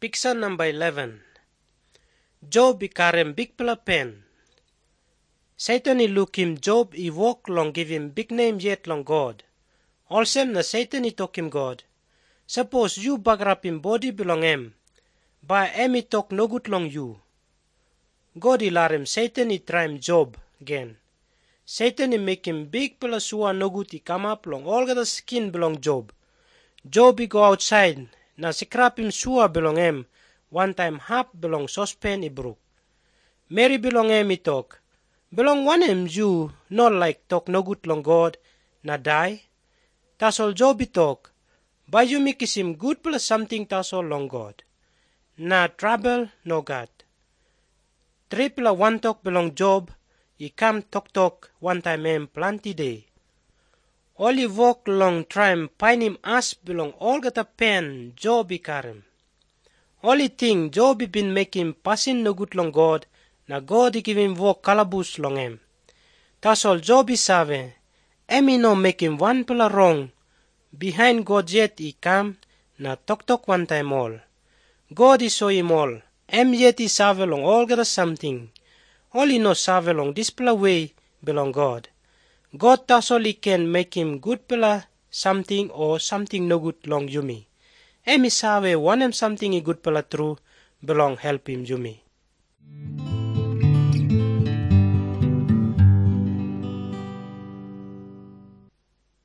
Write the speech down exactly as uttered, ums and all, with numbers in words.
Picture number eleven. Job ikarem big pela pen. Satan i look him Job i walk long give him big name yet long God. Also na Satan i talk him God. Suppose you bagrap him body belong em. By em i talk no good long you. God i larem Satan i try him Job again. Satan i make him big pela sua no good i come up long all the skin belong Job. Job i go outside. Na sikrap him sua belong em. One time half belong saucepan i brook. Mary belong em i talk. Belong one em you not like talk no good long God. Na die. Tasol Job i talk. By you make him good plus something tasol long God. Na trouble no God. Three pela one talk belong Job. I come talk talk one time em plenty day. All he walk long try find him as belong all got a pen Job i karem. All he think Job i been make him passing no good long God. Na God i give him walk kalabus long em. Tas all Job i save. Em i no make him one pela wrong. Behind God yet i come. Na talk talk one time all. God i show him all. Em yet i save long all got a something. All he no save long this pela way belong God. God tasoli can make him good pela something or something no good long Yumi. Emi sawe one em something i good pela true belong help him Yumi.